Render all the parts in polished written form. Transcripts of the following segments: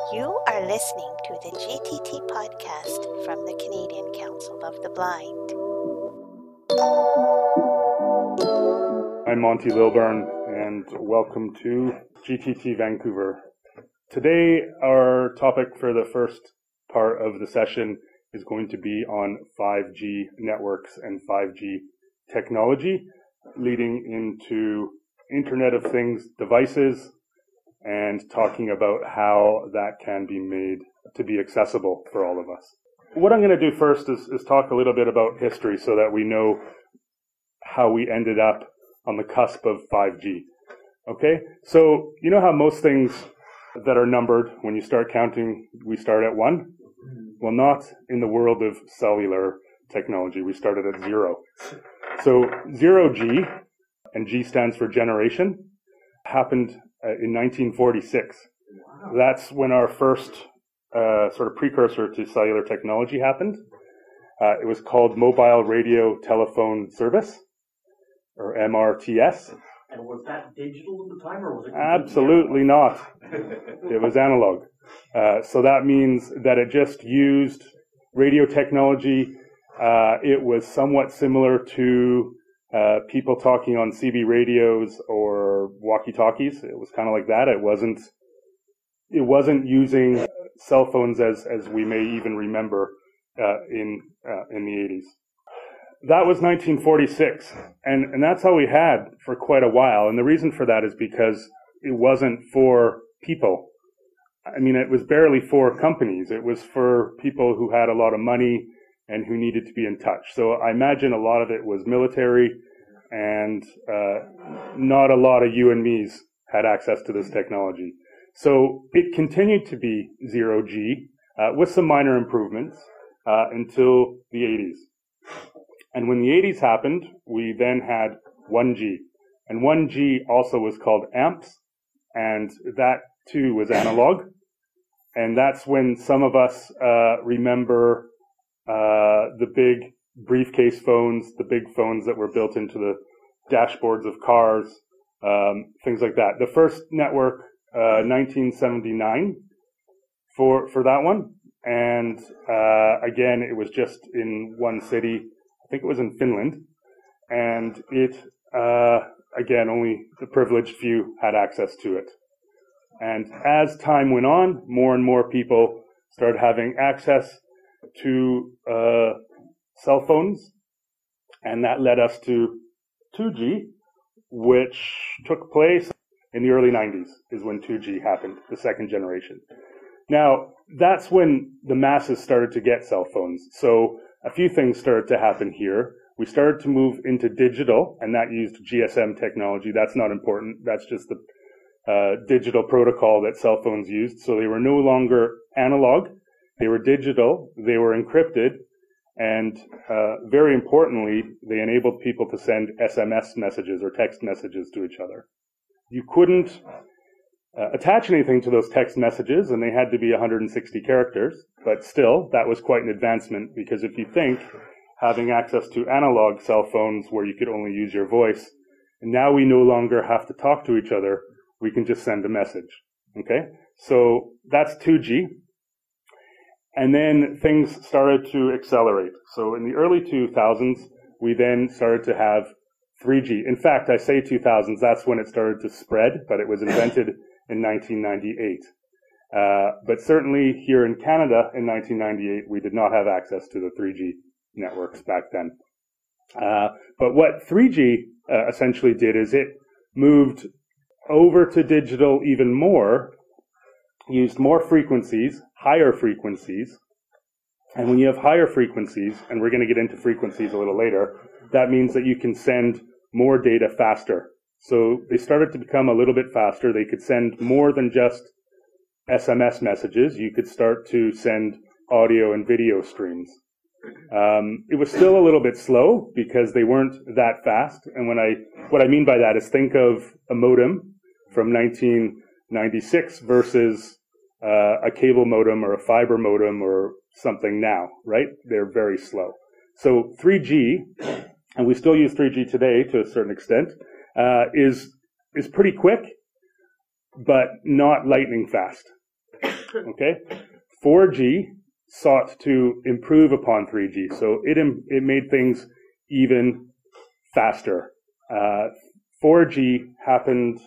You are listening to the GTT podcast from the Canadian Council of the Blind. I'm Monty Lilburn, and welcome to GTT Vancouver. Today, our topic for the first part of the session is going to be on 5G networks and 5G technology, leading into Internet of Things devices, and talking about how that can be made to be accessible for all of us. What I'm going to do first is talk a little bit about history so that we know how we ended up on the cusp of 5G. Okay? So, you know how most things that are numbered, when you start counting, we start at 1? Well, not in the world of cellular technology. We started at 0. So 0G, and G stands for generation, happened in 1946. That's when our first sort of precursor to cellular technology happened. It was called Mobile Radio Telephone Service, or MRTS. And was that digital at the time, or was it? Absolutely not. It was analog. So that means that it just used radio technology. It was somewhat similar to people talking on CB radios or walkie-talkies. It was kind of like that. It wasn't using cell phones as we may even remember in the 80s. That was 1946, and that's how we had for quite a while. And the reason for that is because it wasn't for people. I mean, it was barely for companies. It was for people who had a lot of money and who needed to be in touch. So I imagine a lot of it was military, and not a lot of you and me's had access to this technology. So it continued to be 0G with some minor improvements until the 80s. And when the 80s happened, we then had 1G. And 1G also was called AMPS, and that too was analog. And that's when some of us remember the big briefcase phones, the big phones that were built into the dashboards of cars, things like that. The first network, 1979 for that one. And again, it was just in one city. I think it was in Finland. And it, again, only the privileged few had access to it. And as time went on, more and more people started having access to cell phones, and that led us to 2G, which took place in the early 90s, is when 2G happened, the second generation. Now, that's when the masses started to get cell phones. So a few things started to happen here. We started to move into digital, and that used GSM technology. That's not important. That's just the digital protocol that cell phones used. So they were no longer analog. They were digital. They were encrypted. And very importantly, they enabled people to send SMS messages or text messages to each other. You couldn't attach anything to those text messages, and they had to be 160 characters. But still, that was quite an advancement, because if you think having access to analog cell phones where you could only use your voice, and now we no longer have to talk to each other, we can just send a message. Okay? So that's 2G. And then things started to accelerate. So in the early 2000s, we then started to have 3G. In fact, I say 2000s, that's when it started to spread, but it was invented in 1998. But certainly here in Canada in 1998, we did not have access to the 3G networks back then. But what 3G essentially did is it moved over to digital even more, used more frequencies, higher frequencies. And when you have higher frequencies, and we're going to get into frequencies a little later, that means that you can send more data faster. So they started to become a little bit faster. They could send more than just SMS messages. You could start to send audio and video streams. It was still a little bit slow because they weren't that fast. And what I mean by that is think of a modem from 1996 versus a cable modem or a fiber modem or something now, right? They're very slow. So 3G, and we still use 3G today to a certain extent, is pretty quick, but not lightning fast. Okay? 4G sought to improve upon 3G, so it made things even faster. 4G happened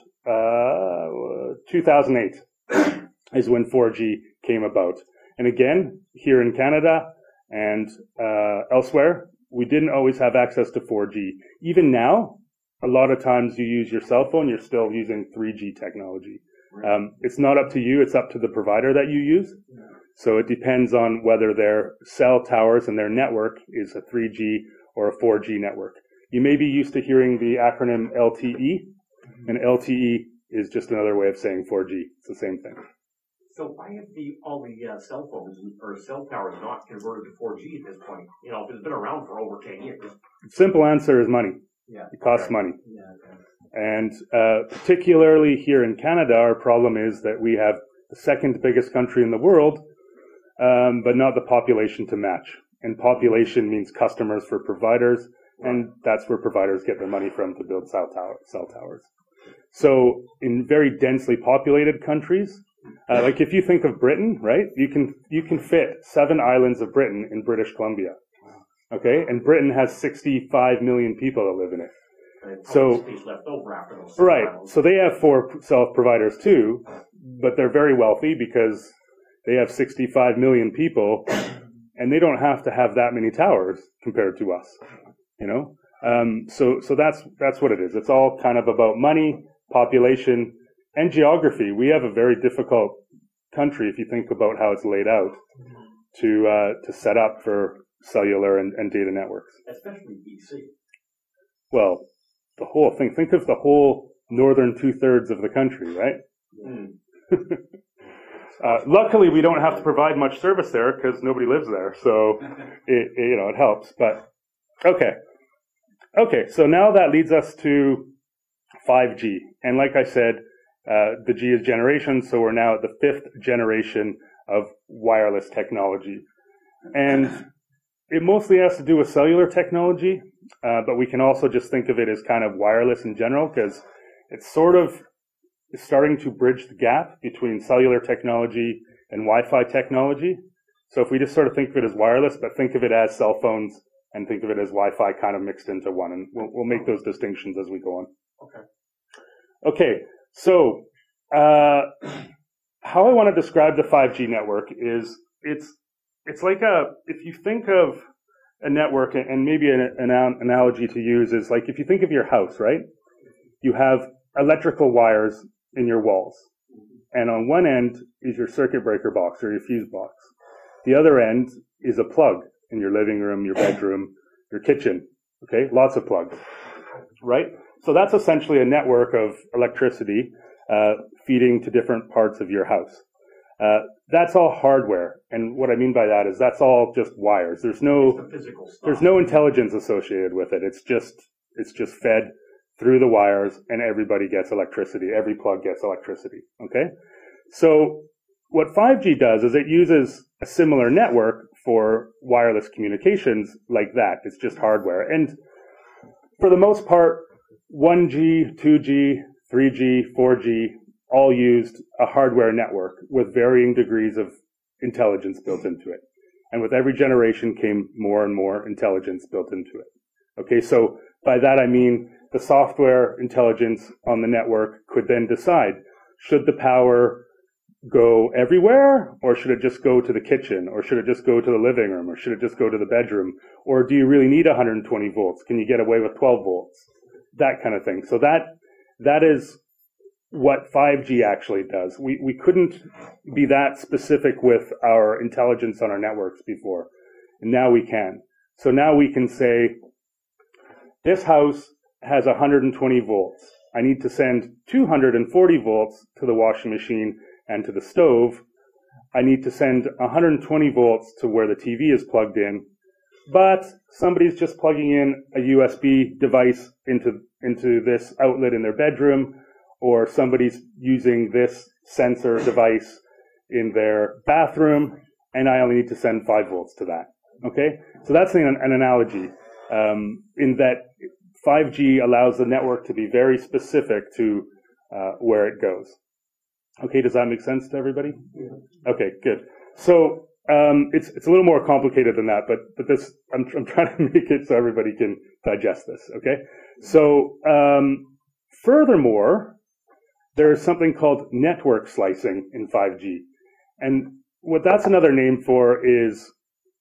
2008 is when 4G came about. And again, here in Canada and elsewhere, we didn't always have access to 4G. Even now, a lot of times you use your cell phone, you're still using 3G technology. It's not up to you, it's up to the provider that you use. So it depends on whether their cell towers and their network is a 3G or a 4G network. You may be used to hearing the acronym LTE, and LTE is just another way of saying 4G. It's the same thing. So why have all the cell phones or cell towers not converted to 4G at this point? You know, it's been around for over 10 years. Simple answer is money. Yeah. It costs money. Yeah, okay. And particularly here in Canada, our problem is that we have the second biggest country in the world, but not the population to match. And population means customers for providers, and that's where providers get their money from to build cell towers. So in very densely populated countries, like if you think of Britain, right, you can fit 7 islands of Britain in British Columbia. Okay, and Britain has 65 million people that live in it. So space left over after those right, islands. so they have 4 cell providers too, but they're very wealthy because they have 65 million people, and they don't have to have that many towers compared to us. You know, so that's what it is. It's all kind of about money, population, and geography. We have a very difficult country if you think about how it's laid out to set up for cellular and data networks. Especially BC. Well, the whole thing. Think of the whole northern 2/3 of the country, right? Luckily, we don't have to provide much service there because nobody lives there, so it helps. But okay. So now that leads us to 5G, and like I said, the G is generation, so we're now at the 5th generation of wireless technology, and it mostly has to do with cellular technology, but we can also just think of it as kind of wireless in general because it's sort of starting to bridge the gap between cellular technology and Wi-Fi technology. So if we just sort of think of it as wireless, but think of it as cell phones and think of it as Wi-Fi kind of mixed into one, and we'll make those distinctions as we go on. Okay, so how I want to describe the 5G network is it's like if you think of a network, and maybe an analogy to use is like if you think of your house, right? You have electrical wires in your walls, and on one end is your circuit breaker box or your fuse box. The other end is a plug in your living room, your bedroom, your kitchen. Okay, lots of plugs, right? So that's essentially a network of electricity feeding to different parts of your house. That's all hardware, and what I mean by that is that's all just wires. There's no intelligence associated with it. It's just fed through the wires, and everybody gets electricity. Every plug gets electricity. Okay, so what 5G does is it uses a similar network for wireless communications like that. It's just hardware, and for the most part, 1G, 2G, 3G, 4G. All used a hardware network with varying degrees of intelligence built into it. And with every generation came more and more intelligence built into it. Okay, so by that I mean the software intelligence on the network could then decide, should the power go everywhere, or should it just go to the kitchen, or should it just go to the living room, or should it just go to the bedroom, or do you really need 120 volts? Can you get away with 12 volts? That kind of thing. So that is what 5G actually does. We couldn't be that specific with our intelligence on our networks before, and now we can. So now we can say, this house has 120 volts. I need to send 240 volts to the washing machine and to the stove. I need to send 120 volts to where the TV is plugged in, but somebody's just plugging in a USB device into this outlet in their bedroom, or somebody's using this sensor device in their bathroom, and I only need to send 5 volts to that. Okay? So that's an analogy, in that 5G allows the network to be very specific to where it goes. Okay, does that make sense to everybody? Yeah. Okay, good. So it's a little more complicated than that, but this I'm trying to make it so everybody can digest this. Okay, so furthermore, there's something called network slicing in 5G, and what that's another name for is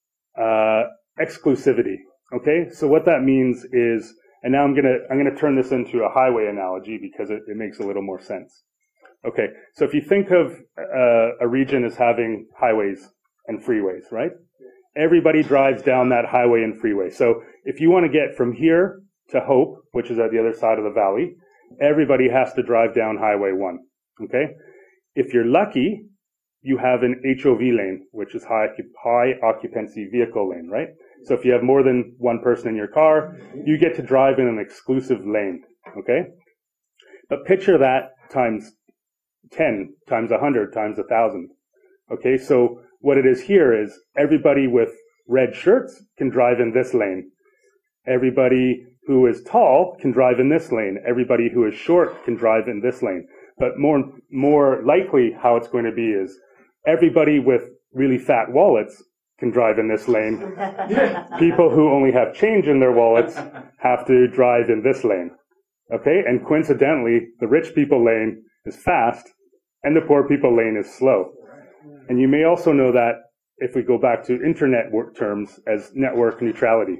exclusivity. Okay, so what that means is, and now I'm gonna turn this into a highway analogy because it makes a little more sense. Okay, so if you think of a region as having highways and freeways, right? Everybody drives down that highway and freeway. So if you want to get from here to Hope, which is at the other side of the valley, everybody has to drive down Highway 1. Okay, if you're lucky, you have an HOV lane, which is high occupancy vehicle lane, right? So if you have more than one person in your car, you get to drive in an exclusive lane, okay? But picture that times 10, times 100, times 1,000, okay? So what it is here is everybody with red shirts can drive in this lane. Everybody who is tall can drive in this lane. Everybody who is short can drive in this lane. But more likely how it's going to be is everybody with really fat wallets can drive in this lane. People who only have change in their wallets have to drive in this lane. Okay? And coincidentally, the rich people lane is fast and the poor people lane is slow. And you may also know that if we go back to internet terms as network neutrality,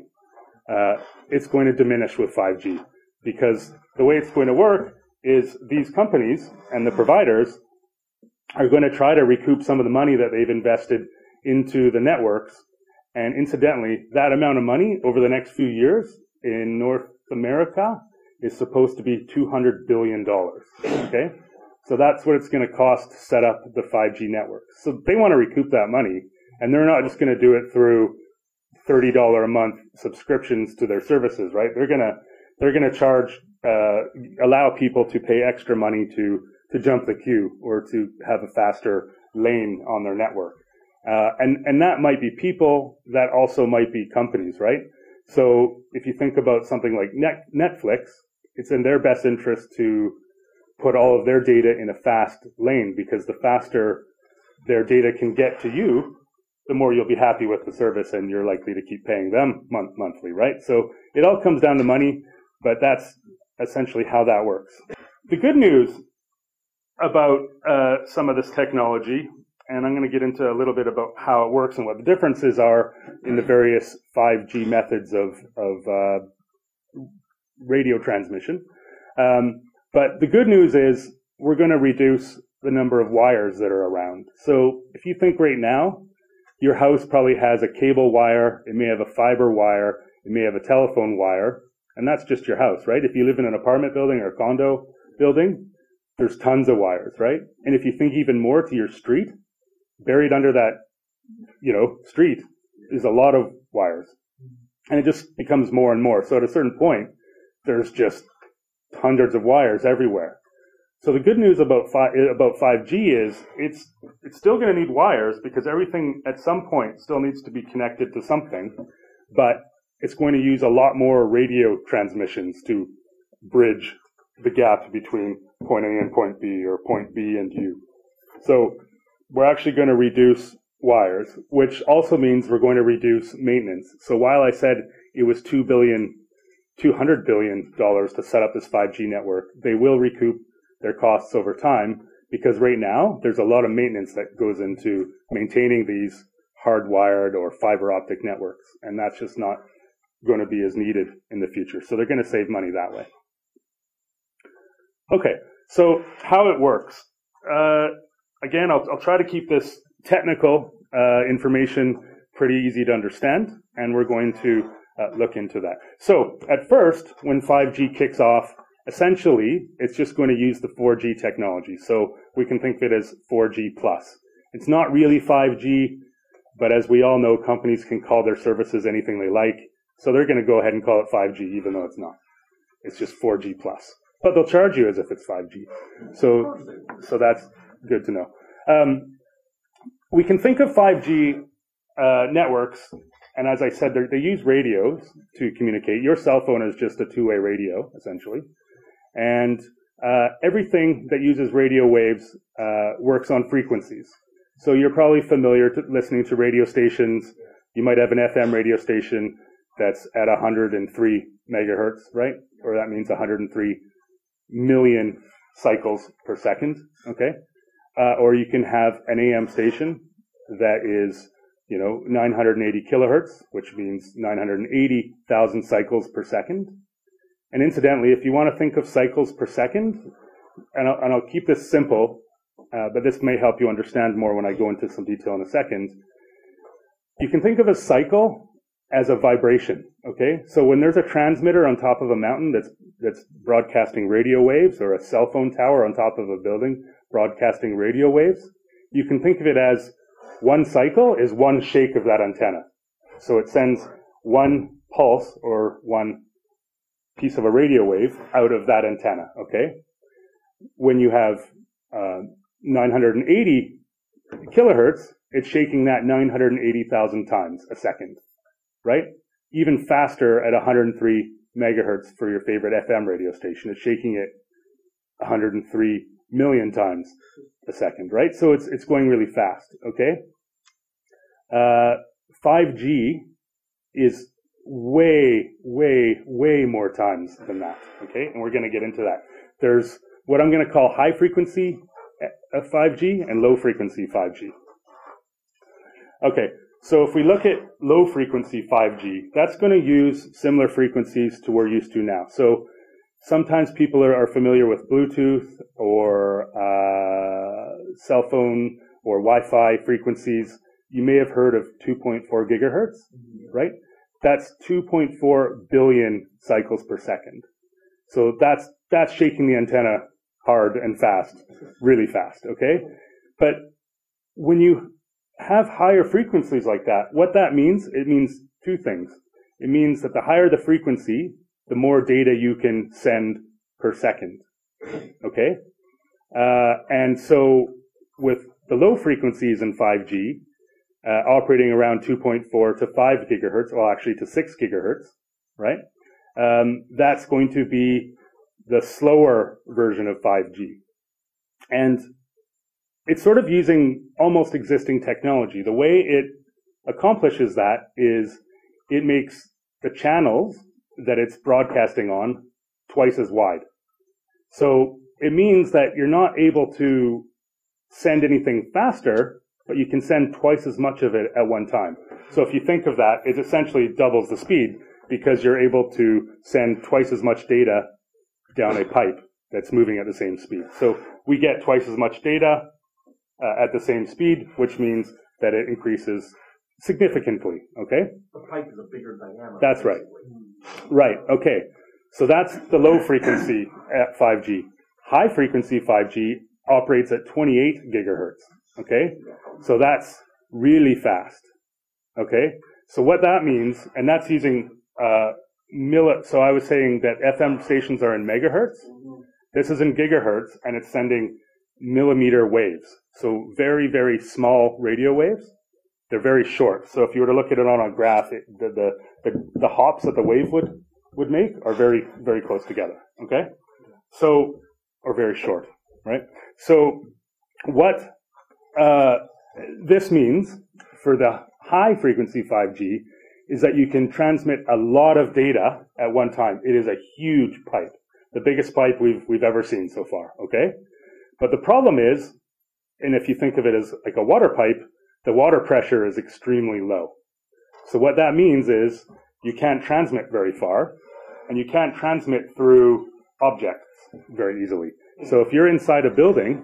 it's going to diminish with 5G because the way it's going to work is these companies and the providers are going to try to recoup some of the money that they've invested into the networks. And incidentally, that amount of money over the next few years in North America is supposed to be $200 billion. Okay? So that's what it's going to cost to set up the 5G network. So they want to recoup that money, and they're not just going to do it through $30 a month subscriptions to their services, right? They're going to charge, allow people to pay extra money to jump the queue or to have a faster lane on their network. And that might be people, that also might be companies, right? So if you think about something like Netflix, it's in their best interest to put all of their data in a fast lane because the faster their data can get to you, the more you'll be happy with the service and you're likely to keep paying them monthly, right? So it all comes down to money, but that's essentially how that works. The good news about some of this technology, and I'm going to get into a little bit about how it works and what the differences are in the various 5G methods of radio transmission. But the good news is we're going to reduce the number of wires that are around. So if you think right now, your house probably has a cable wire, it may have a fiber wire, it may have a telephone wire, and that's just your house, right? If you live in an apartment building or a condo building, there's tons of wires, right? And if you think even more to your street, buried under that, street is a lot of wires. And it just becomes more and more. So at a certain point, there's just hundreds of wires everywhere. So the good news about 5G is it's still going to need wires because everything at some point still needs to be connected to something, but it's going to use a lot more radio transmissions to bridge the gap between point A and point B or point B and U. So we're actually going to reduce wires, which also means we're going to reduce maintenance. So while I said it was $200 billion to set up this 5G network, they will recoup their costs over time because right now there's a lot of maintenance that goes into maintaining these hardwired or fiber optic networks, and that's just not going to be as needed in the future. So they're going to save money that way. Okay, so how it works. Again, I'll try to keep this technical information pretty easy to understand, and we're going to look into that. So at first, when 5G kicks off, essentially, it's just going to use the 4G technology. So we can think of it as 4G plus. It's not really 5G, but as we all know, companies can call their services anything they like. So they're going to go ahead and call it 5G, even though it's not. It's just 4G plus. But they'll charge you as if it's 5G. So that's good to know. We can think of 5G networks, and as I said, they use radios to communicate. Your cell phone is just a two-way radio, essentially. And everything that uses radio waves works on frequencies. So you're probably familiar to listening to radio stations. You might have an FM radio station that's at 103 megahertz, right? Or that means 103 million cycles per second, okay? Or you can have an AM station that is, 980 kilohertz, which means 980,000 cycles per second. And incidentally, if you want to think of cycles per second, and I'll keep this simple, but this may help you understand more when I go into some detail in a second. You can think of a cycle as a vibration, okay? So when there's a transmitter on top of a mountain that's broadcasting radio waves, or a cell phone tower on top of a building broadcasting radio waves, you can think of it as one cycle is one shake of that antenna. So it sends one pulse or one piece of a radio wave out of that antenna, okay? When you have 980 kilohertz, it's shaking that 980,000 times a second, right? Even faster at 103 megahertz for your favorite FM radio station. It's shaking it 103 million times a second, right? So it's going really fast, okay? 5G is way, way, way more times than that, okay? And we're going to get into that. There's what I'm going to call high frequency 5G and low frequency 5G. Okay, so if we look at low frequency 5G, that's going to use similar frequencies to we're used to now. So sometimes people are familiar with Bluetooth or cell phone or Wi-Fi frequencies. You may have heard of 2.4 gigahertz, right? That's 2.4 billion cycles per second. So that's shaking the antenna hard and fast, really fast, okay? But when you have higher frequencies like that, what that means, it means two things. It means that the higher the frequency, the more data you can send per second, okay? And so with the low frequencies in 5G, operating around 2.4 to 5 gigahertz, well, actually to 6 gigahertz, right? That's going to be the slower version of 5G. And it's sort of using almost existing technology. The way it accomplishes that is it makes the channels that it's broadcasting on twice as wide. So it means that you're not able to send anything faster, but you can send twice as much of it at one time. So if you think of that, it essentially doubles the speed because you're able to send twice as much data down a pipe that's moving at the same speed. So we get twice as much data at the same speed, which means that it increases significantly, okay? The pipe is a bigger diameter. That's right. Right, okay. So that's the low frequency at 5G. High frequency 5G operates at 28 gigahertz, okay? So that's really fast, okay? So what that means, and that's using so I was saying that FM stations are in megahertz. This is in gigahertz, and it's sending millimeter waves. So very, very small radio waves. They're very short. So if you were to look at it on a graph, the hops that the wave would make are very, very close together, okay? So, or very short, right? So what this means for the high frequency 5G is that you can transmit a lot of data at one time. It is a huge pipe, the biggest pipe we've ever seen so far, okay? But the problem is, and if you think of it as like a water pipe, the water pressure is extremely low. So what that means is you can't transmit very far, and you can't transmit through objects very easily. So if you're inside a building,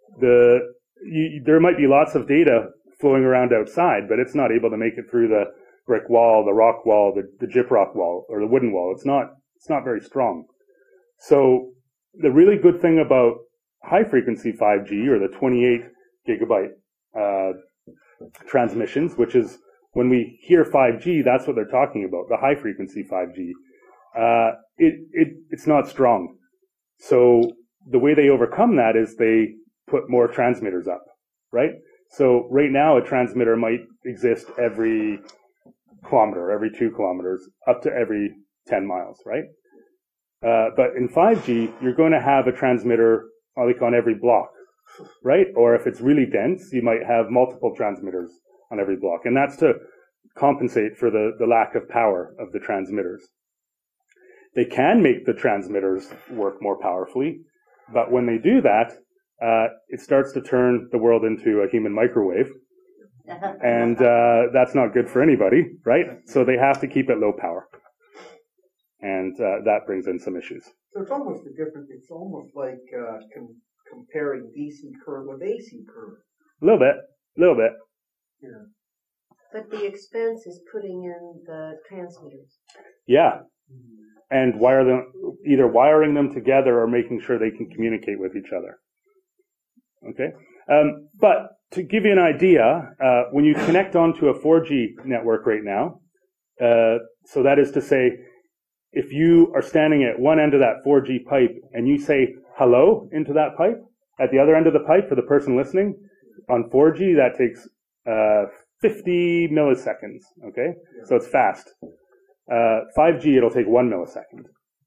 there might be lots of data flowing around outside, but it's not able to make it through the brick wall, the rock wall, the gyprock wall, or the wooden wall. It's not very strong. So the really good thing about high frequency 5G, or the 28 gigabyte transmissions, which is when we hear 5G, that's what they're talking about, the high frequency 5G. It's not strong. So the way they overcome that is they put more transmitters up, right? So right now a transmitter might exist every kilometer, every 2 kilometers, up to every 10 miles, right? But in 5G, you're going to have a transmitter like on every block, right? Or if it's really dense, you might have multiple transmitters on every block. And that's to compensate for the lack of power of the transmitters. They can make the transmitters work more powerfully, but when they do that, it starts to turn the world into a human microwave. And that's not good for anybody, right? So they have to keep it low power. And that brings in some issues. So it's almost a different, it's almost like comparing DC current with AC current. A little bit. Yeah. But the expense is putting in the transmitters. Yeah. And either wiring them together or making sure they can communicate with each other. Okay? But to give you an idea, when you connect onto a 4G network right now, so that is to say, if you are standing at one end of that 4G pipe and you say hello into that pipe, at the other end of the pipe for the person listening, on 4G, that takes 50 milliseconds, okay? Yeah. So it's fast. 5G, it'll take 1 millisecond.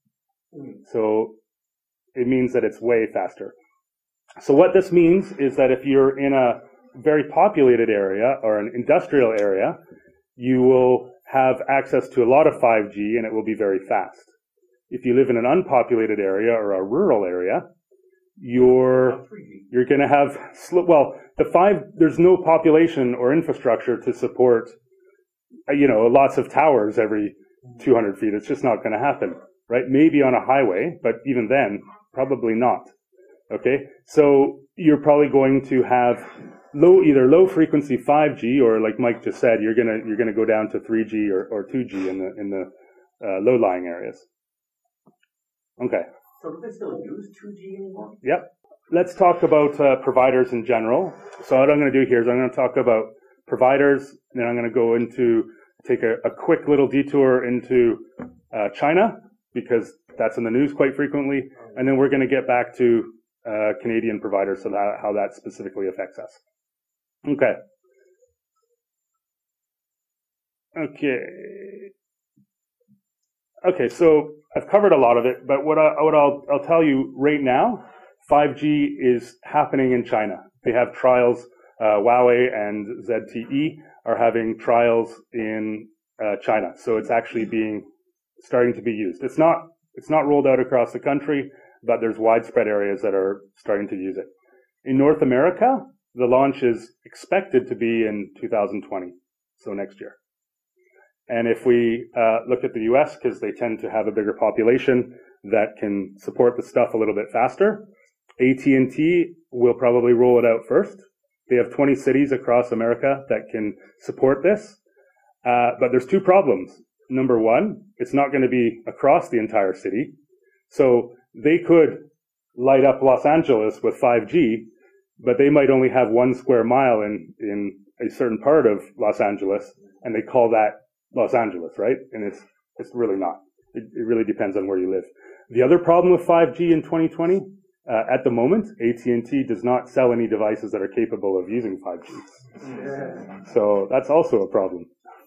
So it means that it's way faster. So what this means is that if you're in a very populated area or an industrial area, you will have access to a lot of 5G and it will be very fast. If you live in an unpopulated area or a rural area, you're going to have, there's no population or infrastructure to support, lots of towers every 200 feet. It's just not going to happen, right? Maybe on a highway, but even then, probably not. Okay, so you're probably going to have either low frequency 5G or, like Mike just said, you're gonna go down to 3G or 2G in the low lying areas. Okay. So do they still use 2G anymore? Yep. Let's talk about providers in general. So what I'm going to do here is I'm going to talk about providers, and then I'm going to go take a quick little detour into China, because that's in the news quite frequently, and then we're going to get back to Canadian providers, so how that specifically affects us. Okay, so I've covered a lot of it, but what I'll tell you right now, 5G is happening in China. They have trials. Huawei and ZTE are having trials in China, so it's actually starting to be used. It's not rolled out across the country, but there's widespread areas that are starting to use it. In North America, the launch is expected to be in 2020, so next year. And if we look at the US, because they tend to have a bigger population that can support the stuff a little bit faster, AT&T will probably roll it out first. They have 20 cities across America that can support this. But there's two problems. Number one, it's not going to be across the entire city. So they could light up Los Angeles with 5G, but they might only have 1 square mile in a certain part of Los Angeles, and they call that Los Angeles, right? And it's really not. It really depends on where you live. The other problem with 5G in 2020, at the moment, AT&T does not sell any devices that are capable of using 5G. So that's also a problem.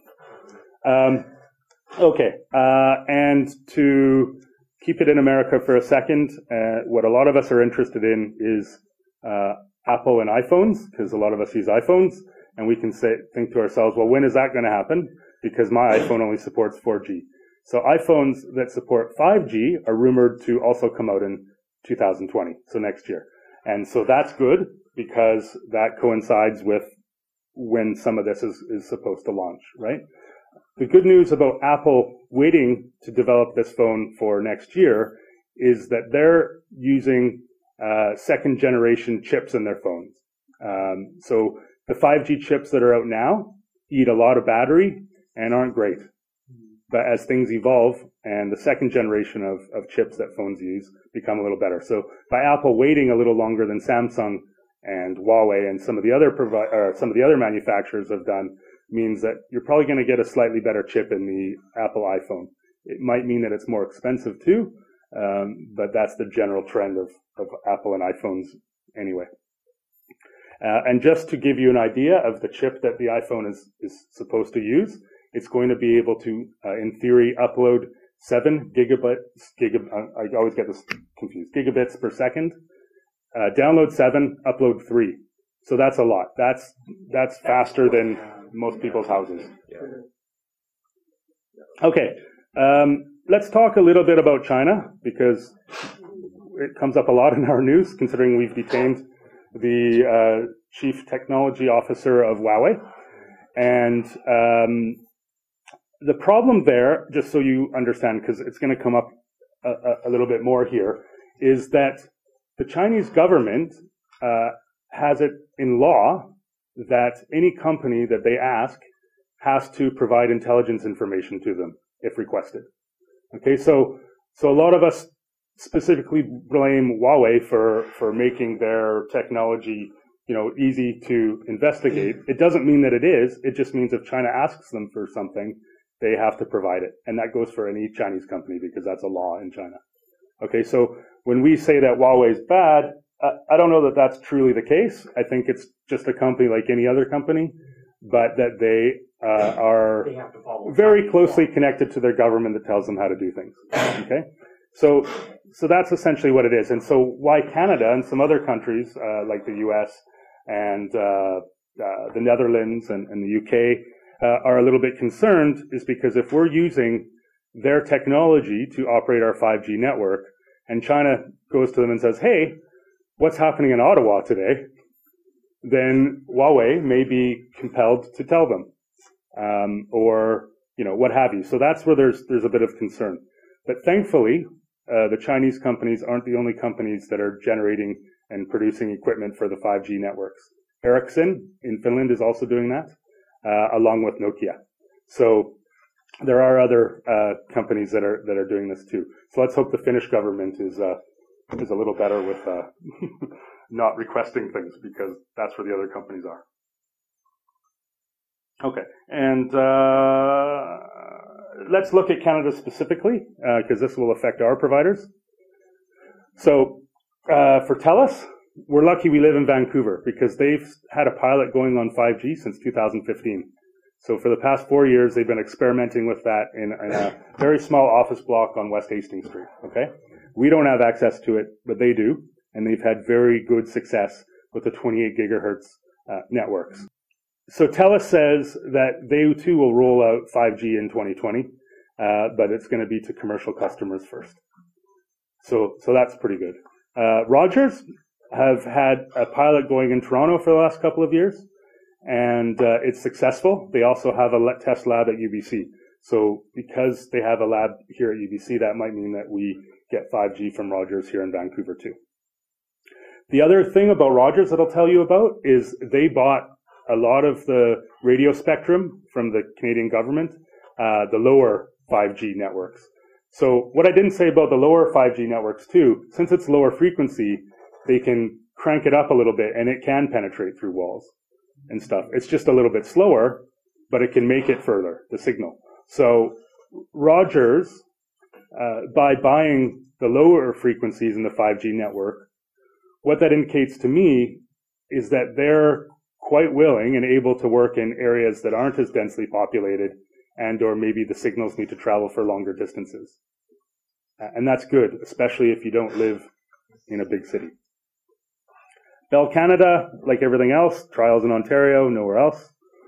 And to keep it in America for a second, what a lot of us are interested in is Apple and iPhones, because a lot of us use iPhones, and we can think to ourselves, well, when is that going to happen? Because my iPhone only supports 4G. So iPhones that support 5G are rumored to also come out in 2020, so next year. And so that's good, because that coincides with when some of this is supposed to launch, right? The good news about Apple waiting to develop this phone for next year is that they're using second generation chips in their phones. So the 5G chips that are out now eat a lot of battery and aren't great. But as things evolve and the second generation of chips that phones use become a little better. So by Apple waiting a little longer than Samsung and Huawei and some of the other manufacturers have done, means that you're probably going to get a slightly better chip in the Apple iPhone. It might mean that it's more expensive too, but that's the general trend of Apple and iPhones anyway. And just to give you an idea of the chip that the iPhone is supposed to use, it's going to be able to, in theory, upload 7 I always get this confused, gigabits per second. Download 7, upload 3. So that's a lot. That's faster than most people's houses. Okay, let's talk a little bit about China, because it comes up a lot in our news, considering we've detained the chief technology officer of Huawei. And the problem there, just so you understand, because it's going to come up a little bit more here, is that the Chinese government has it in law that any company that they ask has to provide intelligence information to them if requested. Okay, so a lot of us specifically blame Huawei for making their technology, easy to investigate. It doesn't mean that it is. It just means if China asks them for something, they have to provide it. And that goes for any Chinese company, because that's a law in China. Okay, so when we say that Huawei is bad, I don't know that that's truly the case. I think it's just a company like any other company, but that they are very closely connected to their government that tells them how to do things. Okay, so that's essentially what it is. And so why Canada and some other countries like the U.S. and the Netherlands and the U.K. Are a little bit concerned is because if we're using their technology to operate our 5G network, and China goes to them and says, "Hey, what's happening in Ottawa today?" then Huawei may be compelled to tell them, or what have you. So that's where there's a bit of concern. But thankfully, the Chinese companies aren't the only companies that are generating and producing equipment for the 5G networks. Ericsson in Finland is also doing that, along with Nokia. So there are other companies that are doing this too. So let's hope the Finnish government is a little better with not requesting things, because that's where the other companies are. Okay, and let's look at Canada specifically, because this will affect our providers. So for TELUS, we're lucky we live in Vancouver, because they've had a pilot going on 5G since 2015. So for the past 4 years, they've been experimenting with that in a very small office block on West Hastings Street. Okay, we don't have access to it, but they do, and they've had very good success with the 28 gigahertz networks. So TELUS says that they too will roll out 5G in 2020, but it's going to be to commercial customers first. So that's pretty good. Rogers have had a pilot going in Toronto for the last couple of years, and it's successful. They also have a test lab at UBC. So because they have a lab here at UBC, that might mean that we get 5G from Rogers here in Vancouver too. The other thing about Rogers that I'll tell you about is they bought a lot of the radio spectrum from the Canadian government, the lower 5G networks. So what I didn't say about the lower 5G networks too, since it's lower frequency, they can crank it up a little bit and it can penetrate through walls and stuff. It's just a little bit slower, but it can make it further, the signal. So Rogers, by buying the lower frequencies in the 5G network, what that indicates to me is that they're quite willing and able to work in areas that aren't as densely populated, and or maybe the signals need to travel for longer distances. And that's good, especially if you don't live in a big city. Bell Canada, like everything else, trials in Ontario, nowhere else.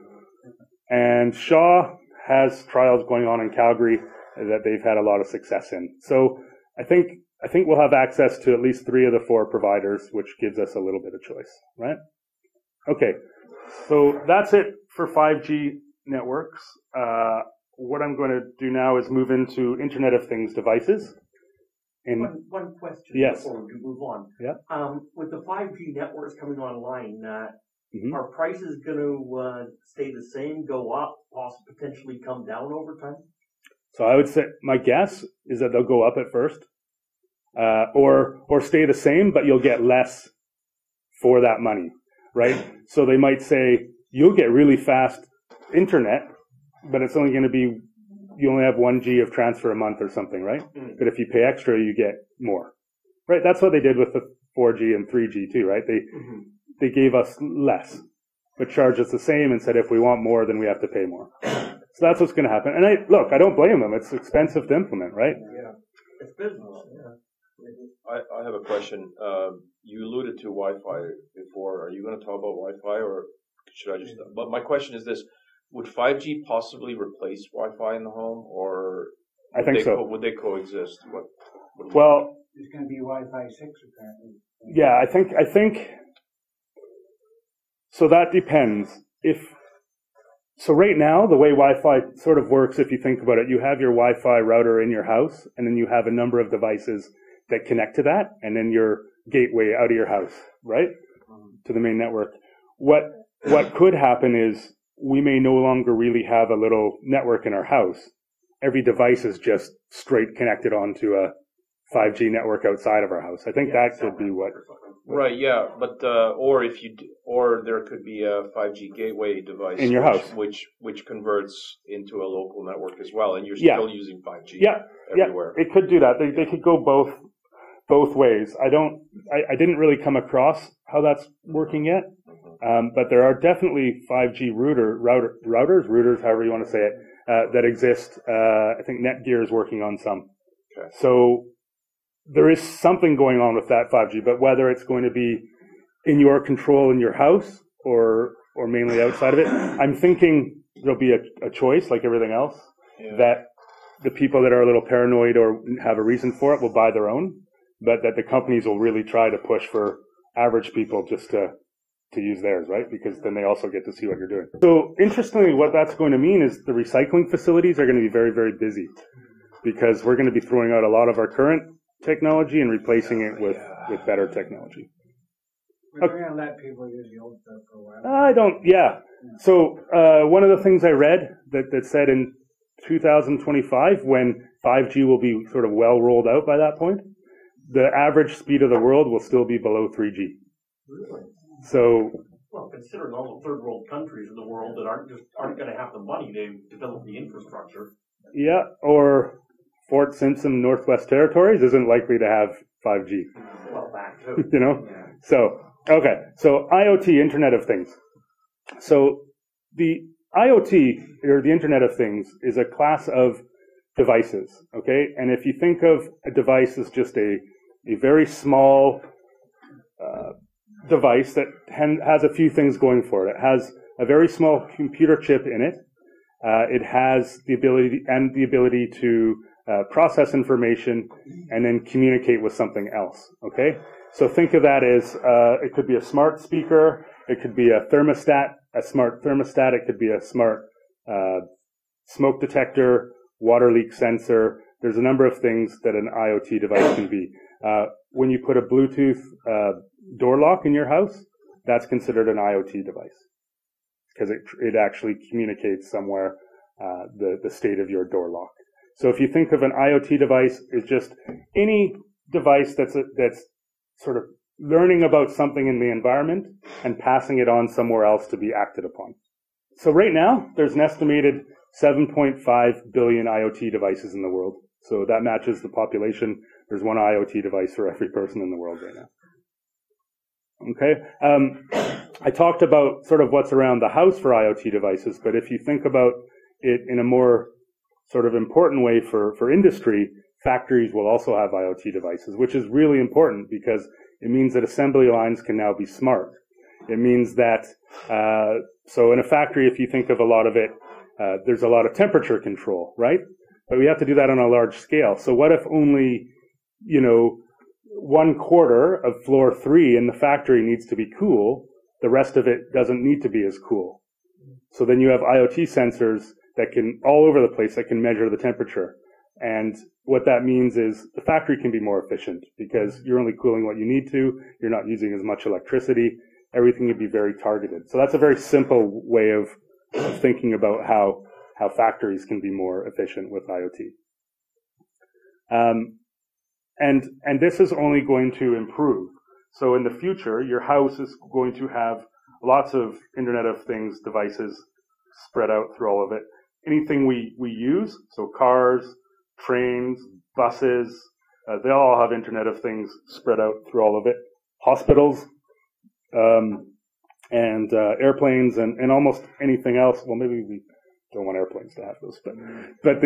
And Shaw has trials going on in Calgary that they've had a lot of success in. So I think we'll have access to at least 3 of the 4 providers, which gives us a little bit of choice, right? Okay, so that's it for 5G networks. What I'm going to do now is move into Internet of Things devices. One question yes. Before we move on. Yeah. With the 5G networks coming online, are prices going to stay the same, go up, possibly potentially come down over time? So I would say my guess is that they'll go up at first, or stay the same, but you'll get less for that money, right? So they might say you'll get really fast internet, but it's only going to be, you only have 1 G of transfer a month or something, right? Mm. But if you pay extra, you get more, right? That's what they did with the 4G and 3G too, right? They gave us less, but charged us the same and said if we want more, then we have to pay more. So that's what's going to happen. And I don't blame them. It's expensive to implement, right? Yeah. It's business, yeah. I have a question. You alluded to Wi-Fi before. Are you going to talk about Wi-Fi, or should I just? But my question is this: would 5G possibly replace Wi-Fi in the home, or I think so. Would they coexist? Well, there's going to be Wi-Fi 6 apparently. Yeah, I think. So that depends. So right now, the way Wi-Fi sort of works, if you think about it, you have your Wi-Fi router in your house, and then you have a number of devices that connect to that, and then your gateway out of your house, right, to the main network. What could happen is we may no longer really have a little network in our house. Every device is just straight connected onto a 5G network outside of our house. I think that could be what. Right, yeah, but or there could be a 5G gateway device in your house, which converts into a local network as well, and you're still using 5G. Everywhere. Yeah, it could do that. They could go both ways. I didn't really come across how that's working yet, but there are definitely 5G routers, however you want to say it, that exist. I think Netgear is working on some. Okay. So there is something going on with that 5G, but whether it's going to be in your control in your house or mainly outside of it, I'm thinking there'll be a choice, like everything else, that the people that are a little paranoid or have a reason for it will buy their own, but that the companies will really try to push for average people just to use theirs, right? Because then they also get to see what you're doing. So interestingly, what that's going to mean is the recycling facilities are going to be very, very busy because we're going to be throwing out a lot of our current technology and replacing it with better technology. We're going to let people use the old stuff for a while. So one of the things I read that said in 2025, when 5G will be sort of well rolled out by that point, the average speed of the world will still be below 3G. Really? So, well, considering all the third world countries in the world that aren't going to have the money to develop the infrastructure. Yeah, or Fort Simpson, Northwest Territories isn't likely to have 5G. Well, that too. You know? Yeah. So, okay. So IoT, Internet of Things. So the IoT, or the Internet of Things, is a class of devices, okay? And if you think of a device as just a very small device that has a few things going for it. It has a very small computer chip in it. It has the ability to process information and then communicate with something else, okay? So think of that as it could be a smart speaker, it could be a thermostat, a smart thermostat, it could be a smart smoke detector, water leak sensor. There's a number of things that an IoT device can be. When you put a Bluetooth door lock in your house, that's considered an IoT device because it actually communicates somewhere the state of your door lock. So if you think of an IoT device as just any device that's sort of learning about something in the environment and passing it on somewhere else to be acted upon. So right now, there's an estimated 7.5 billion IoT devices in the world. So that matches the population. There's one IoT device for every person in the world right now. Okay. I talked about sort of what's around the house for IoT devices, but if you think about it in a more sort of important way for industry, factories will also have IoT devices, which is really important because it means that assembly lines can now be smart. It means that, so in a factory, if you think of a lot of it, there's a lot of temperature control, right? But we have to do that on a large scale. So what if only, 1/4 of floor 3 in the factory needs to be cool, the rest of it doesn't need to be as cool. So then you have IoT sensors that can, all over the place, that can measure the temperature. And what that means is the factory can be more efficient because you're only cooling what you need to, you're not using as much electricity, everything would be very targeted. So that's a very simple way of thinking about how factories can be more efficient with IoT. And this is only going to improve. So in the future, your house is going to have lots of Internet of Things devices spread out through all of it. Anything we use, so cars, trains, buses, they all have Internet of Things spread out through all of it. Hospitals, and airplanes and almost anything else. Well, maybe we don't want airplanes to have those. But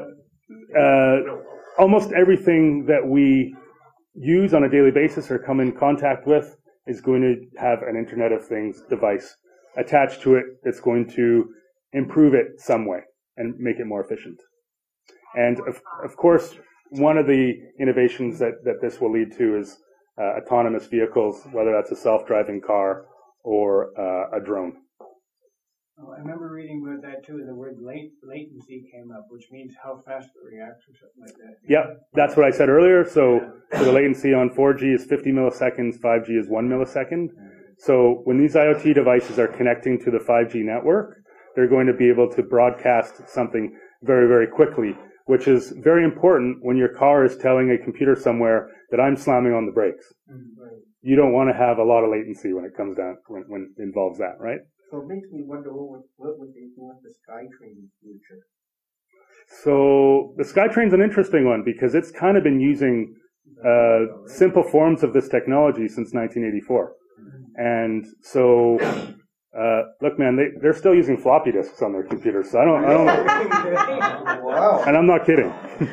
almost everything that we use on a daily basis or come in contact with is going to have an Internet of Things device attached to it that's going to improve it some way and make it more efficient. And of course, one of the innovations that this will lead to is autonomous vehicles, whether that's a self-driving car or a drone. Oh, I remember reading about that too. The word latency came up, which means how fast it reacts or something like that. Yeah, that's what I said earlier. So the latency on 4G is 50 milliseconds, 5G is 1 millisecond. So when these IoT devices are connecting to the 5G network, they're going to be able to broadcast something very, very quickly, which is very important when your car is telling a computer somewhere that I'm slamming on the brakes. You don't want to have a lot of latency when it comes down, when it involves that, right? So it makes me wonder what would they do with the SkyTrain in the future? So the SkyTrain's an interesting one because it's kind of been using simple forms of this technology since 1984. And so, look, man, they're still using floppy disks on their computers. So I don't. Wow. And I'm not kidding.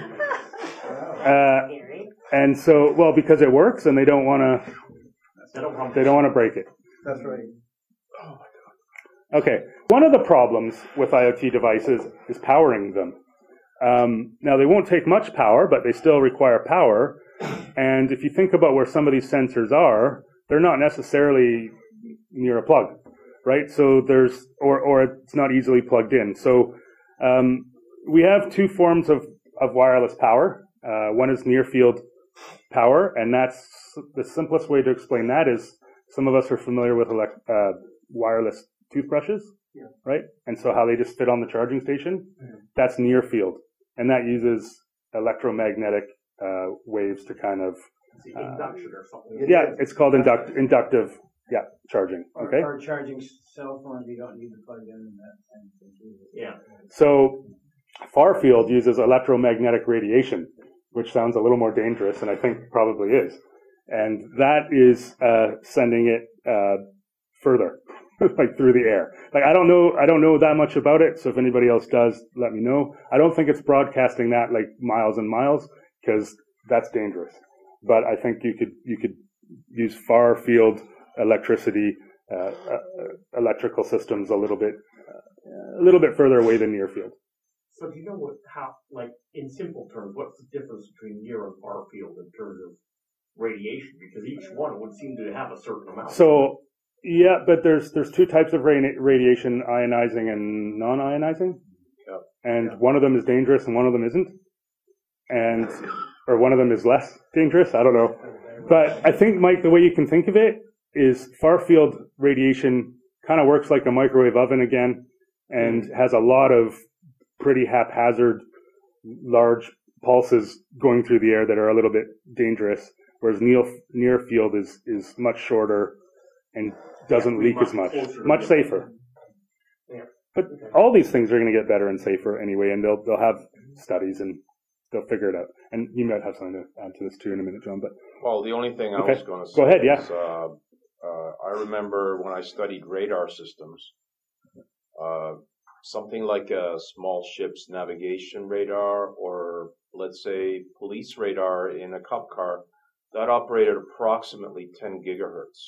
And so, well, because it works, and they don't want to break it. That's right. Okay. One of the problems with IoT devices is powering them. Now, they won't take much power, but they still require power. And if you think about where some of these sensors are, they're not necessarily near a plug, right? So or it's not easily plugged in. So we have two forms of wireless power. One is near field power, and that's the simplest way to explain that is some of us are familiar with wireless toothbrushes, right? And so how they just fit on the charging station, that's near field. And that uses electromagnetic waves to kind of induction or something. Yeah, it's called inductive charging. Okay. Or charging cell phones, you don't need to plug in that kind of thing. Yeah. So far field uses electromagnetic radiation, which sounds a little more dangerous, and I think probably is. And that is sending it further, like through the air. Like I don't know that much about it. So if anybody else does, let me know. I don't think it's broadcasting that like miles and miles because that's dangerous. But I think you could use far field electricity, electrical systems a little bit further away than near field. So do you know like in simple terms, what's the difference between near and far field in terms of radiation? Because each one would seem to have a certain amount. So yeah, but there's two types of radiation: ionizing and non-ionizing. Yep. And one of them is dangerous and one of them isn't. Or one of them is less dangerous. I don't know. But I think, Mike, the way you can think of it is far field radiation kind of works like a microwave oven again and has a lot of pretty haphazard, large pulses going through the air that are a little bit dangerous, whereas near field is much shorter and doesn't leak as much safer. Yeah. But all these things are going to get better and safer anyway, and they'll have studies and they'll figure it out. And you might have something to add to this too in a minute, John. But well, the only thing I was going to say Go ahead, yeah. is I remember when I studied radar systems, something like a small ship's navigation radar or let's say police radar in a cop car, that operated approximately 10 gigahertz.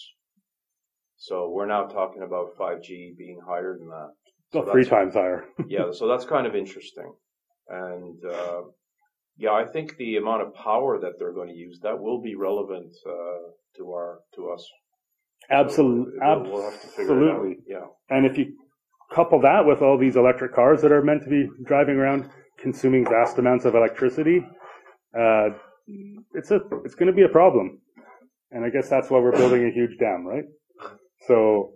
So we're now talking about 5G being higher than that. So 3 times higher. Yeah, so that's kind of interesting. And yeah, I think the amount of power that they're going to use, that will be relevant to us. Absolutely. So we'll have to figure it out. Yeah. And if you couple that with all these electric cars that are meant to be driving around, consuming vast amounts of electricity, it's going to be a problem. And I guess that's why we're building a huge dam, right? So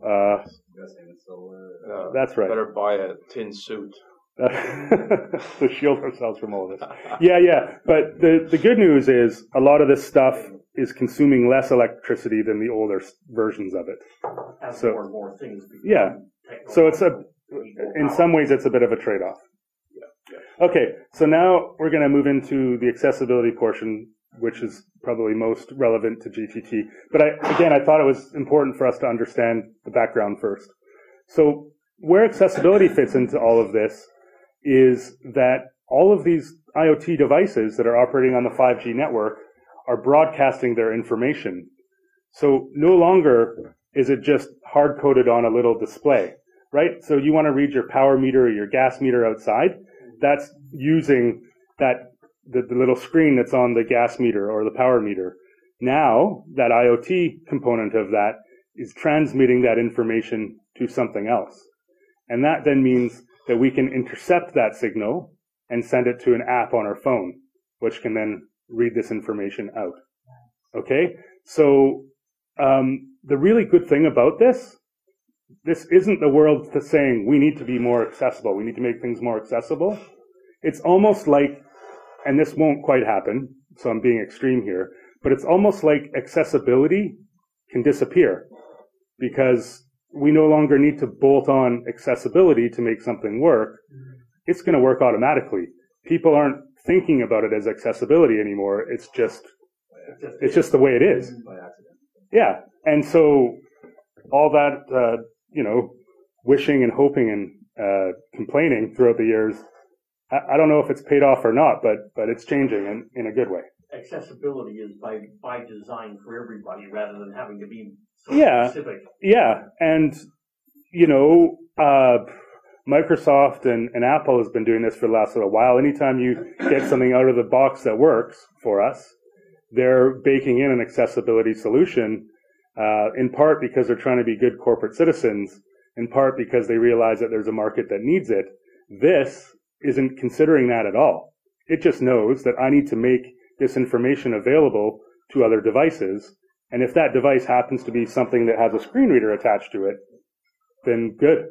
that's right. Better buy a tin suit. To shield ourselves from all of this. Yeah. But the good news is a lot of this stuff is consuming less electricity than the older versions of it. As more and more things become so in some ways it's a bit of a trade-off. Yeah. Okay, so now we're going to move into the accessibility portion, which is probably most relevant to GTT. But I thought it was important for us to understand the background first. So where accessibility fits into all of this is that all of these IoT devices that are operating on the 5G network are broadcasting their information. So no longer is it just hard-coded on a little display, right? So you want to read your power meter or your gas meter outside. That's using the little screen that's on the gas meter or the power meter. Now, that IoT component of that is transmitting that information to something else. And that then means that we can intercept that signal and send it to an app on our phone, which can then read this information out. Okay? So, the really good thing about this isn't the world saying we need to be more accessible, we need to make things more accessible. It's almost like, and this won't quite happen, so I'm being extreme here, but it's almost like accessibility can disappear because we no longer need to bolt on accessibility to make something work. It's going to work automatically. People aren't thinking about it as accessibility anymore. It's just the way it is. Yeah. And so all that, wishing and hoping and complaining throughout the years, I don't know if it's paid off or not, but it's changing in a good way. Accessibility is by design for everybody rather than having to be so specific. Yeah. And, Microsoft and Apple has been doing this for the last little while. Anytime you get something out of the box that works for us, they're baking in an accessibility solution, in part because they're trying to be good corporate citizens, in part because they realize that there's a market that needs it. This isn't considering that at all. It just knows that I need to make this information available to other devices, and if that device happens to be something that has a screen reader attached to it, then good.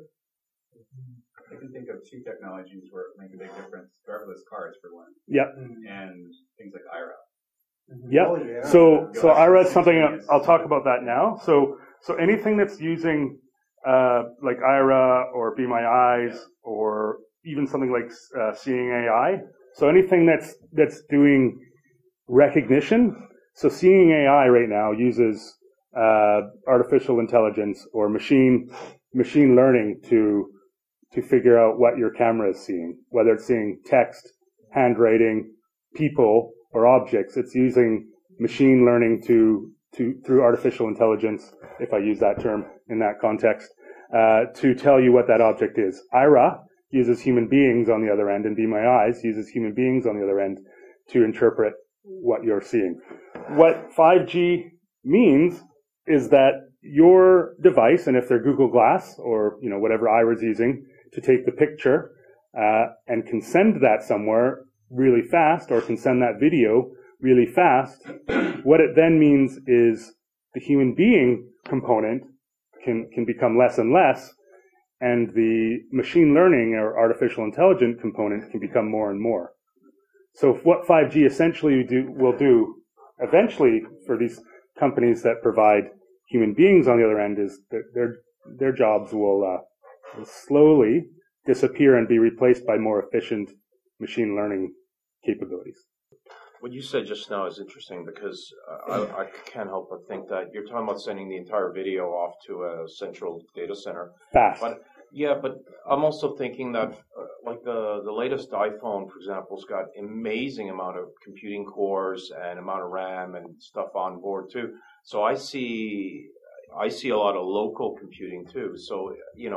I can think of two technologies where it make a big difference. Driverless cars, for one. Yep. And things like IRA. Yep. Oh, yeah. So IRA is something I'll talk about that now. So anything that's using like IRA or Be My Eyes or even something like Seeing AI. So anything that's doing recognition. So Seeing AI right now uses artificial intelligence or machine learning to figure out what your camera is seeing, whether it's seeing text, handwriting, people, or objects. It's using machine learning through artificial intelligence, if I use that term in that context, to tell you what that object is. IRA uses human beings on the other end, and Be My Eyes uses human beings on the other end to interpret what you're seeing. What 5G means is that your device, and if they're Google Glass or whatever IRA's using to take the picture and can send that somewhere really fast, or can send that video really fast, what it then means is the human being component can become less and less, and the machine learning or artificial intelligence component can become more and more. So what 5G essentially will do eventually for these companies that provide human beings on the other end is that their jobs will slowly disappear and be replaced by more efficient machine learning capabilities. What you said just now is interesting because I can't help but think that you're talking about sending the entire video off to a central data center. Fast. But I'm also thinking that like the latest iPhone, for example, has got amazing amount of computing cores and amount of RAM and stuff on board too. So I see a lot of local computing too. So,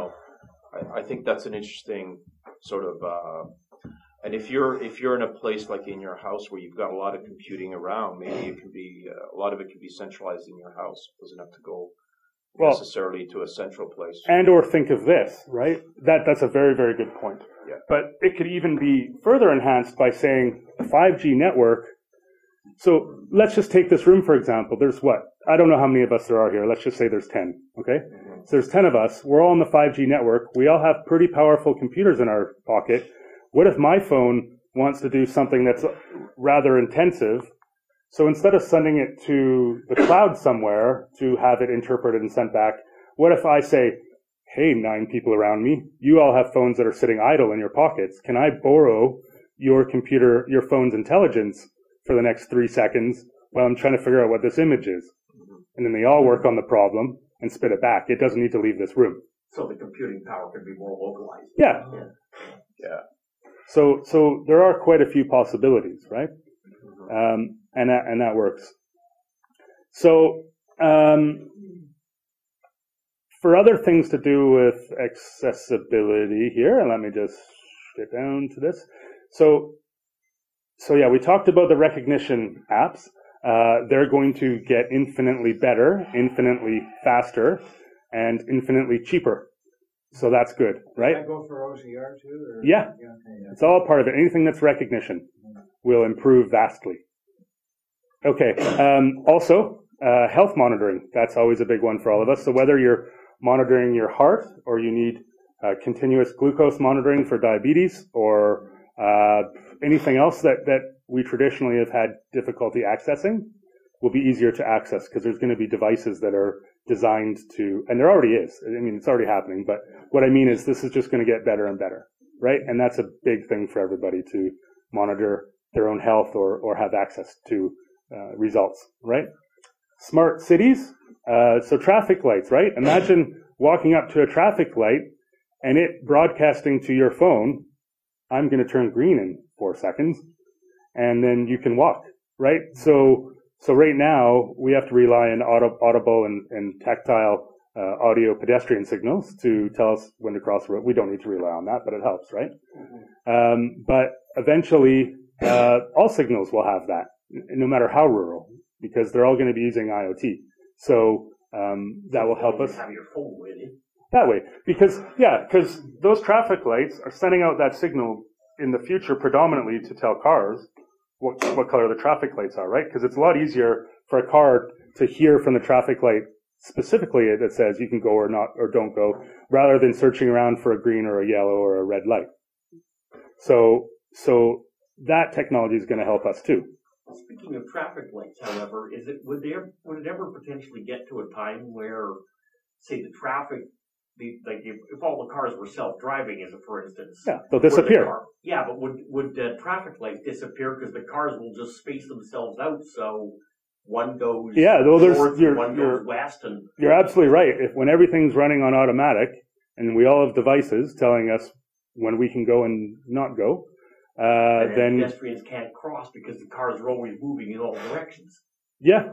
I think that's an interesting sort of, and if you're in a place like in your house where you've got a lot of computing around, maybe it can be, a lot of it can be centralized in your house. It doesn't have to go necessarily to a central place. And or think of this, right? That's a very, very good point. Yeah. But it could even be further enhanced by saying a 5G network. So let's just take this room, for example. There's what? I don't know how many of us there are here. Let's just say there's 10, okay? Mm-hmm. So there's 10 of us. We're all on the 5G network. We all have pretty powerful computers in our pocket. What if my phone wants to do something that's rather intensive? So instead of sending it to the cloud somewhere to have it interpreted and sent back, what if I say, hey, 9 people around me, you all have phones that are sitting idle in your pockets. Can I borrow your phone's intelligence for the next 3 seconds while I'm trying to figure out what this image is? And then they all work on the problem and spit it back. It doesn't need to leave this room. So the computing power can be more localized. Yeah. So there are quite a few possibilities, right? And that works. So for other things to do with accessibility here, and let me just get down to this. So yeah, we talked about the recognition apps. They're going to get infinitely better, infinitely faster, and infinitely cheaper. So that's good, right? Does that go for OCR too? Or? Yeah. It's all part of it. Anything that's recognition will improve vastly. Okay. Also, health monitoring. That's always a big one for all of us. So whether you're monitoring your heart or you need continuous glucose monitoring for diabetes or anything else that we traditionally have had difficulty accessing, will be easier to access because there's going to be devices that are designed to, and there already is. I mean, it's already happening, but what I mean is this is just going to get better and better, right? And that's a big thing for everybody to monitor their own health or have access to results, right? Smart cities, so traffic lights, right? Imagine walking up to a traffic light and it broadcasting to your phone, I'm going to turn green in 4 seconds, and then you can walk, right? So right now we have to rely on audible and tactile audio pedestrian signals to tell us when to cross the road. We don't need to rely on that, but it helps, right? But eventually, all signals will have that, no matter how rural, because they're all going to be using IoT. So that will help us. Have your phone with you. That way, because those traffic lights are sending out that signal in the future predominantly to tell cars what color the traffic lights are, right? Because it's a lot easier for a car to hear from the traffic light specifically that says you can go or not or don't go, rather than searching around for a green or a yellow or a red light. So that technology is going to help us too. Speaking of traffic lights, however, would it ever potentially get to a time where, say, the traffic, if all the cars were self-driving, as for instance, yeah, they'll disappear. But would traffic lights disappear because the cars will just space themselves out? So one goes north, one goes west, and you're absolutely right. When everything's running on automatic, and we all have devices telling us when we can go and not go. Then pedestrians can't cross because the cars are always moving in all directions. Yeah.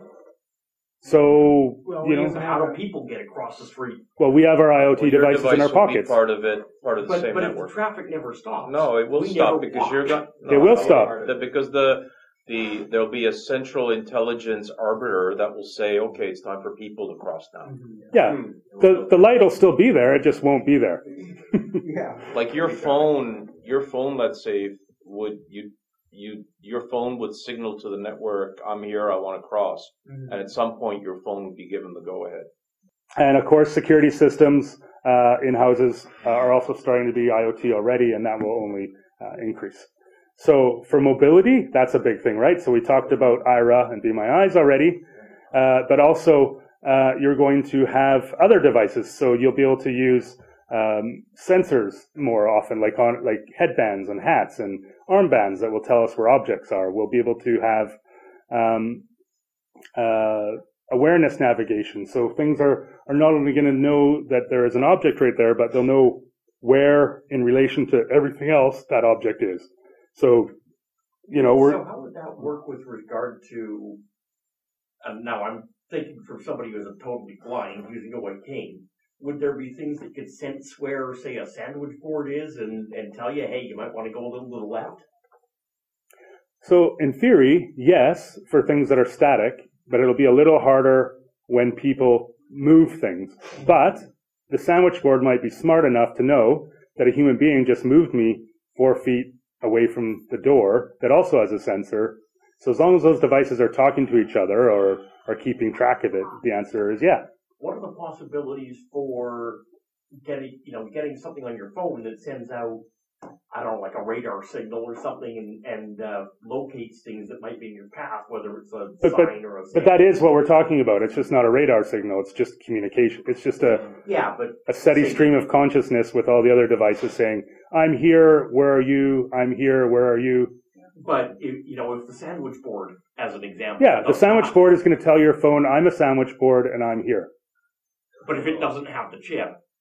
So, how do people get across the street? Well, we have our IoT devices in our pockets. Part of the same network. network. But if the traffic never stops. No, it will stop because it will stop. Because there'll be a central intelligence arbiter that will say, okay, it's time for people to cross now. Yeah. The light will still be there, it just won't be there. Yeah. Like your phone, let's say, your phone would signal to the network, I'm here, I want to cross. And at some point your phone would be given the go ahead. And of course, security systems in houses are also starting to be IoT already, and that will only increase. So for mobility, that's a big thing, right? So we talked about Aira and Be My Eyes already, but also you're going to have other devices. So you'll be able to use sensors more often, like headbands and hats and armbands that will tell us where objects are. We'll be able to have awareness navigation. So things are not only going to know that there is an object right there, but they'll know where in relation to everything else that object is. So, So how would that work with regard to, now I'm thinking for somebody who's totally blind using a white cane, would there be things that could sense where, say, a sandwich board is and tell you, hey, you might want to go a little to the left? So in theory, yes, for things that are static, but it'll be a little harder when people move things. But the sandwich board might be smart enough to know that a human being just moved me 4 feet away from the door that also has a sensor. So as long as those devices are talking to each other or are keeping track of it, the answer is yeah. What are the possibilities for getting something on your phone that sends out, I don't know, like a radar signal or something and locates things that might be in your path, whether it's a sign or a But that is what we're talking about. It's just not a radar signal. It's just communication. It's just a steady stream of consciousness with all the other devices saying, I'm here, where are you? I'm here, where are you? But, if the sandwich board, as an example. Yeah, the sandwich board is going to tell your phone, I'm a sandwich board and I'm here. But if it doesn't have the chip,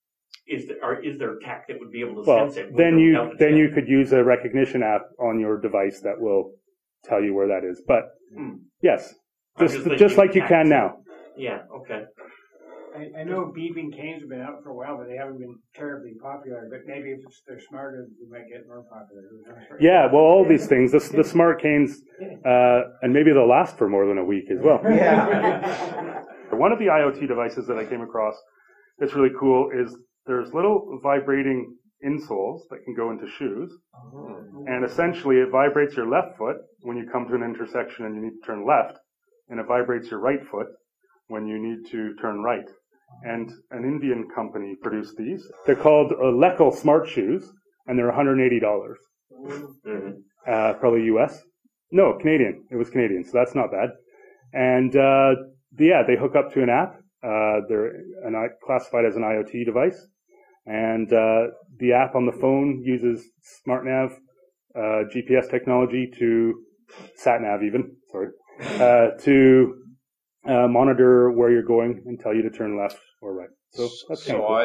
is there tech that would be able to Well, sense it? then you could use a recognition app on your device that will tell you where that is. But yes, just like you can now. Yeah. Okay. I know beeping canes have been out for a while, but they haven't been terribly popular. But maybe if they're smarter, they might get more popular. Yeah, well, all these things, the smart canes, and maybe they'll last for more than a week as well. Yeah. One of the IoT devices that I came across that's really cool is there's little vibrating insoles that can go into shoes. And essentially it vibrates your left foot when you come to an intersection and you need to turn left, and it vibrates your right foot when you need to turn right. And an Indian company produced these. They're called Leckle Smart Shoes, and they're $180. Probably US. No, Canadian. It was Canadian, so that's not bad. And they hook up to an app. They're classified as an IoT device. And the app on the phone uses SmartNav GPS technology SatNav even, to monitor where you're going and tell you to turn left or right. So that's kind of cool.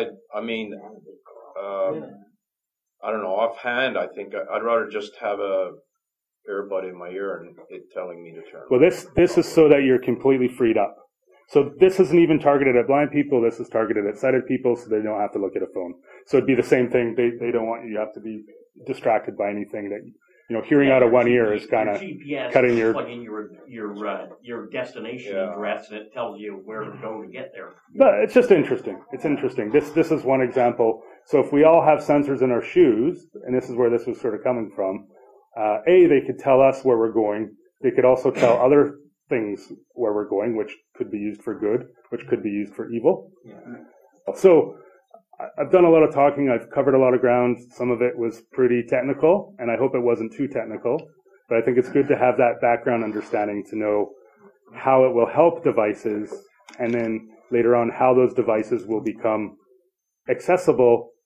I don't know, offhand, I think I'd rather just have a earbud in my ear and it telling me to turn. Well, this is so that you're completely freed up. So this isn't even targeted at blind people. This is targeted at sighted people, so they don't have to look at a phone. So it'd be the same thing. They don't want you to have to be distracted by anything that, hearing out of one ear is kind of cutting your. Plug in your destination address, and it tells you where to go to get there. But it's just interesting. It's interesting. This is one example. So if we all have sensors in our shoes, and this is where this was sort of coming from, they could tell us where we're going. They could also tell other things where we're going, which could be used for good, which could be used for evil. So I've done a lot of talking. I've covered a lot of ground. Some of it was pretty technical, and I hope it wasn't too technical. But I think it's good to have that background understanding to know how it will help devices, and then later on how those devices will become accessible